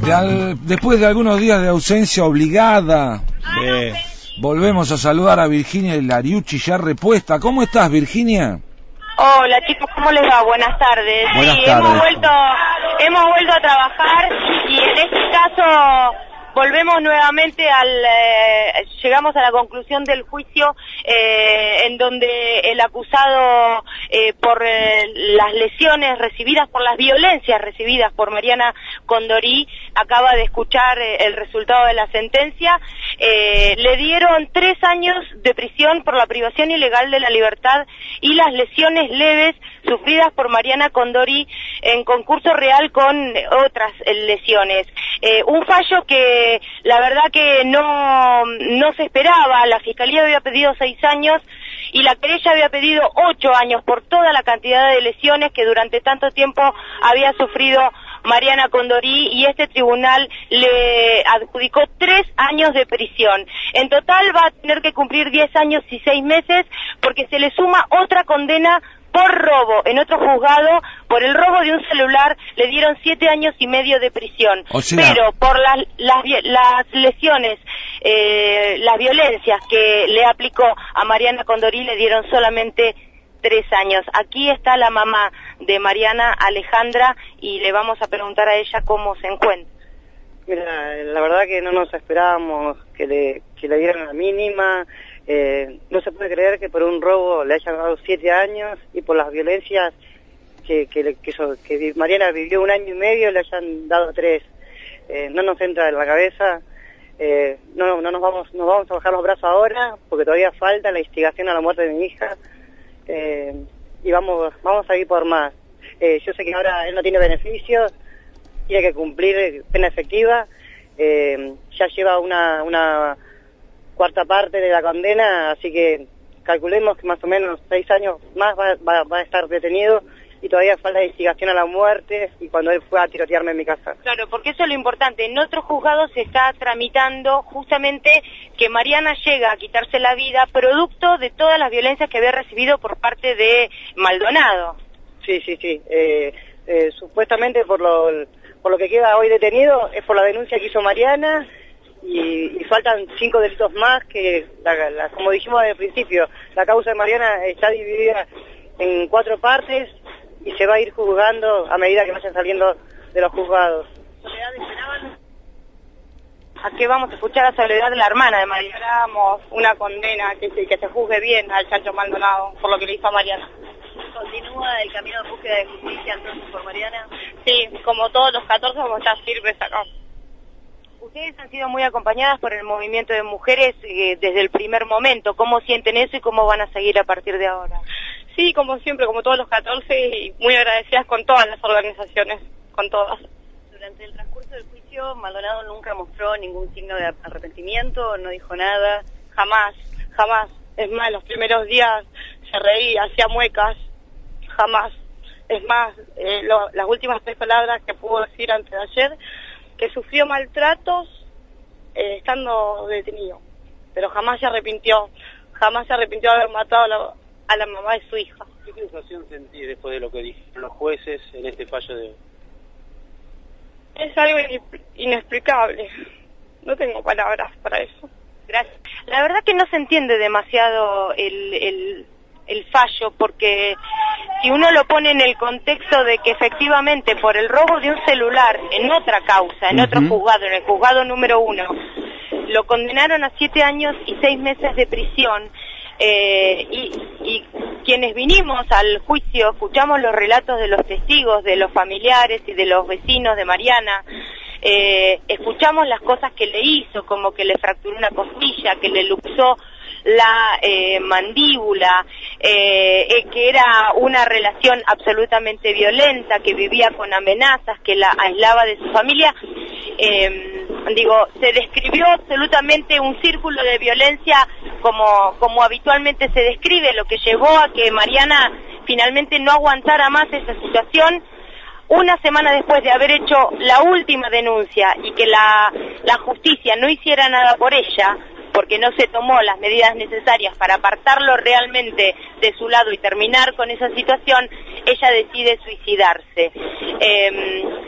Después de algunos días de ausencia obligada, volvemos a saludar a Virginia Lariucci ya repuesta. ¿Cómo estás, Virginia? Hola chicos, ¿cómo les va? Buenas tardes. Buenas tardes. Hemos vuelto a trabajar y en este caso volvemos nuevamente llegamos a la conclusión del juicio en donde el acusado por las lesiones recibidas, por las violencias recibidas por Mariana Condorí, acaba de escuchar el resultado de la sentencia. Le dieron 3 años de prisión por la privación ilegal de la libertad y las lesiones leves sufridas por Mariana Condorí en concurso real con otras lesiones. Un fallo que la verdad que no se esperaba. La Fiscalía había pedido 6 años y la querella había pedido 8 años por toda la cantidad de lesiones que durante tanto tiempo había sufrido Mariana Condorí, y este tribunal le adjudicó 3 años de prisión. En total va a tener que cumplir 10 años y 6 meses porque se le suma otra condena por robo en otro juzgado. Por el robo de un celular le dieron 7 años y medio de prisión. O sea, pero por las lesiones, las violencias que le aplicó a Mariana Condorí le dieron solamente 3 años. Aquí está la mamá de Mariana, Alejandra, y le vamos a preguntar a ella cómo se encuentra. Mira, la verdad que no nos esperábamos que le dieran la mínima. No se puede creer que por un robo le hayan dado 7 años y por las violencias que Mariana vivió 1 año y medio le hayan dado 3. No nos entra en la cabeza. No nos vamos a bajar los brazos ahora porque todavía falta la instigación a la muerte de mi hija. Y vamos a ir por más. Yo sé que ahora él no tiene beneficios, tiene que cumplir pena efectiva. Ya lleva una cuarta parte de la condena, así que calculemos que más o menos 6 años más va a estar detenido, y todavía falta la instigación a la muerte y cuando él fue a tirotearme en mi casa. Claro, porque eso es lo importante. En otros juzgados se está tramitando justamente que Mariana llega a quitarse la vida producto de todas las violencias que había recibido por parte de Maldonado. Sí. Supuestamente por lo que queda hoy detenido es por la denuncia que hizo Mariana, y faltan 5 delitos más que, como dijimos al principio, la causa de Mariana está dividida en 4 partes y se va a ir juzgando a medida que vayan saliendo de los juzgados. Aquí vamos a escuchar a Soledad, la hermana de Mariana. Esperábamos una condena, que se juzgue bien al Chacho Maldonado por lo que le hizo a Mariana. ¿Continúa el camino de búsqueda de justicia entonces por Mariana? Sí, como todos los 14 vamos a estar firmes acá. Ustedes han sido muy acompañadas por el movimiento de mujeres desde el primer momento. ¿Cómo sienten eso y cómo van a seguir a partir de ahora? Sí, como siempre, como todos los 14, y muy agradecidas con todas las organizaciones, con todas. Durante el transcurso del juicio, Maldonado nunca mostró ningún signo de arrepentimiento, no dijo nada. Jamás. Es más, los primeros días se reía, hacía muecas. Jamás. Es más, las últimas 3 palabras que pudo decir antes de ayer, que sufrió maltratos estando detenido, pero jamás se arrepintió de haber matado a la mamá de su hija. ¿Qué sensación sentís después de lo que dijeron los jueces en este fallo de hoy? Es algo inexplicable, no tengo palabras para eso. Gracias. La verdad que no se entiende demasiado el fallo, porque si uno lo pone en el contexto de que efectivamente por el robo de un celular en otra causa, en otro juzgado, en el juzgado número 1, lo condenaron a 7 años y 6 meses de prisión, y quienes vinimos al juicio escuchamos los relatos de los testigos, de los familiares y de los vecinos de Mariana. Escuchamos las cosas que le hizo, como que le fracturó una costilla, que le luxó la mandíbula, que era una relación absolutamente violenta, que vivía con amenazas, que la aislaba de su familia. Se describió absolutamente un círculo de violencia como habitualmente se describe, lo que llevó a que Mariana finalmente no aguantara más esa situación. Una semana después de haber hecho la última denuncia y que la justicia no hiciera nada por ella, porque no se tomó las medidas necesarias para apartarlo realmente de su lado y terminar con esa situación, ella decide suicidarse.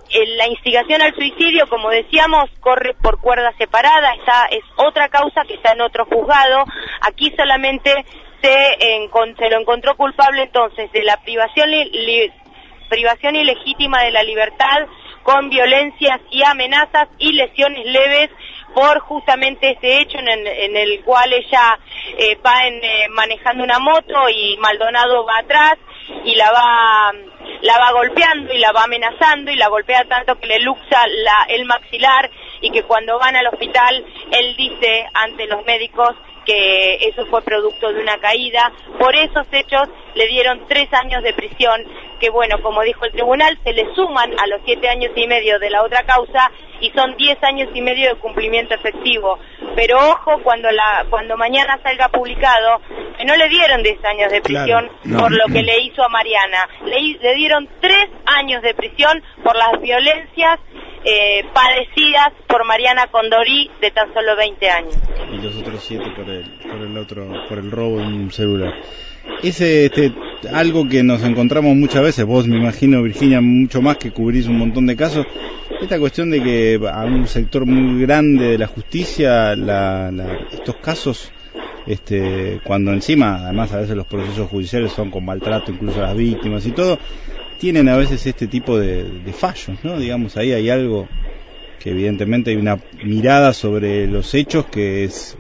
La instigación al suicidio, como decíamos, corre por cuerda separada, es otra causa que está en otro juzgado. Aquí solamente se lo encontró culpable entonces de la privación ilegítima de la libertad con violencias y amenazas y lesiones leves por justamente este hecho en el cual ella va manejando una moto y Maldonado va atrás y la va golpeando y la va amenazando y la golpea tanto que le luxa el maxilar y que cuando van al hospital él dice ante los médicos que eso fue producto de una caída. Por esos hechos le dieron 3 años de prisión, que bueno, como dijo el tribunal, se le suman a los 7 años y medio de la otra causa y son 10 años y medio de cumplimiento efectivo. Pero ojo, cuando mañana salga publicado, que no le dieron 10 años de prisión por lo que le hizo a Mariana. Le dieron 3 años de prisión por las violencias padecidas por Mariana Condorí de tan solo 20 años. Y los otros 7 por el robo de un celular. Es algo que nos encontramos muchas veces, vos me imagino, Virginia, mucho más, que cubrís un montón de casos, esta cuestión de que a un sector muy grande de la justicia estos casos, cuando encima, además a veces los procesos judiciales son con maltrato incluso a las víctimas y todo, tienen a veces este tipo de fallos, ¿no? Digamos, ahí hay algo que evidentemente hay una mirada sobre los hechos que es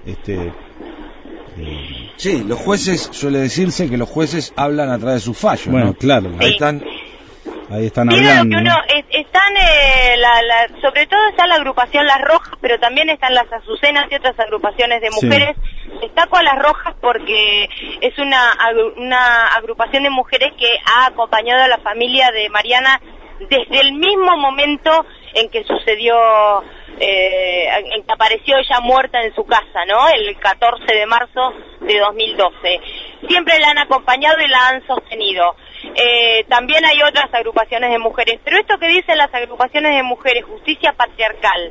Sí, los jueces, suele decirse que los jueces hablan a través de sus fallos. Bueno, ¿no? claro. Ahí están hablando. ¿No? Sobre todo está la agrupación Las Rojas, pero también están las Azucenas y otras agrupaciones de mujeres. Sí. Destaco a Las Rojas porque es una agrupación de mujeres que ha acompañado a la familia de Mariana desde el mismo momento en que sucedió, en que apareció ella muerta en su casa, ¿no? El 14 de marzo de 2012. Siempre la han acompañado y la han sostenido. También hay otras agrupaciones de mujeres, pero esto que dicen las agrupaciones de mujeres, justicia patriarcal,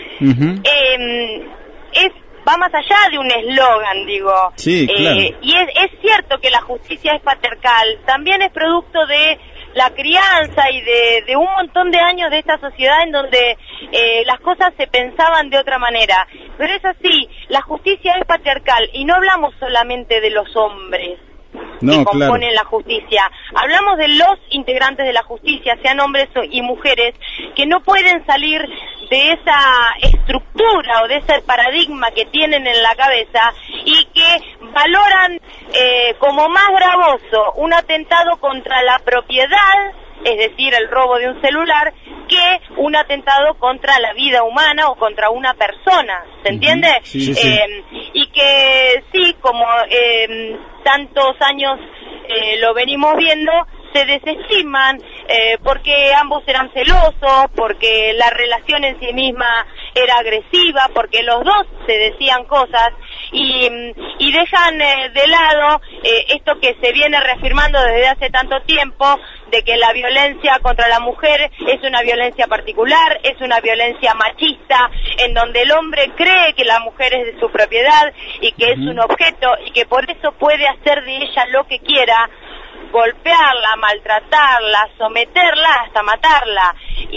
va más allá de un eslogan, digo. Sí, claro. Y es cierto que la justicia es patriarcal, también es producto de la crianza y de un montón de años de esta sociedad en donde las cosas se pensaban de otra manera. Pero es así, la justicia es patriarcal y no hablamos solamente de los hombres que componen la justicia. Hablamos de los integrantes de la justicia, sean hombres y mujeres, que no pueden salir de esa estructura o de ese paradigma que tienen en la cabeza y que valoran como más gravoso un atentado contra la propiedad, es decir, el robo de un celular, que un atentado contra la vida humana o contra una persona, ¿se entiende? Sí, sí. Y que sí, como tantos años lo venimos viendo, se desestiman porque ambos eran celosos, porque la relación en sí misma era agresiva, porque los dos se decían cosas y dejan de lado esto que se viene reafirmando desde hace tanto tiempo, de que la violencia contra la mujer es una violencia particular, es una violencia machista, en donde el hombre cree que la mujer es de su propiedad y que es un objeto y que por eso puede hacer de ella lo que quiera, golpearla, maltratarla, someterla hasta matarla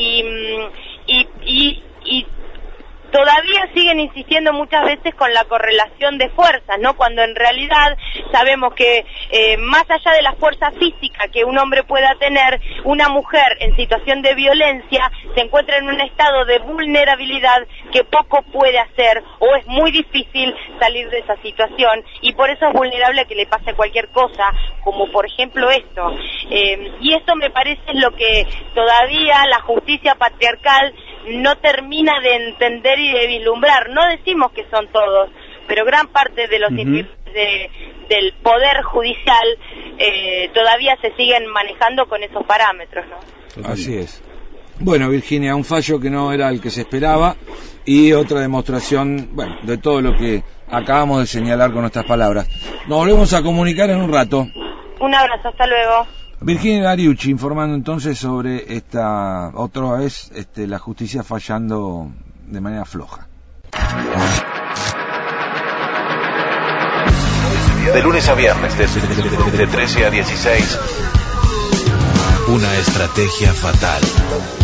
y todavía siguen insistiendo muchas veces con la correlación de fuerzas, ¿no? Cuando en realidad sabemos que más allá de la fuerza física que un hombre pueda tener, una mujer en situación de violencia se encuentra en un estado de vulnerabilidad que poco puede hacer o es muy difícil salir de esa situación y por eso es vulnerable a que le pase cualquier cosa, como por ejemplo esto. Y esto me parece lo que todavía la justicia patriarcal no termina de entender y de vislumbrar. No decimos que son todos, pero gran parte de los del poder judicial todavía se siguen manejando con esos parámetros, ¿no? Así es. Bueno, Virginia, un fallo que no era el que se esperaba y otra demostración, bueno, de todo lo que acabamos de señalar con nuestras palabras. Nos volvemos a comunicar en un rato. Un abrazo, hasta luego. Virginia Lariucci informando entonces sobre esta otra vez la justicia fallando de manera floja. De lunes a viernes, de 13 a 16. Una estrategia fatal.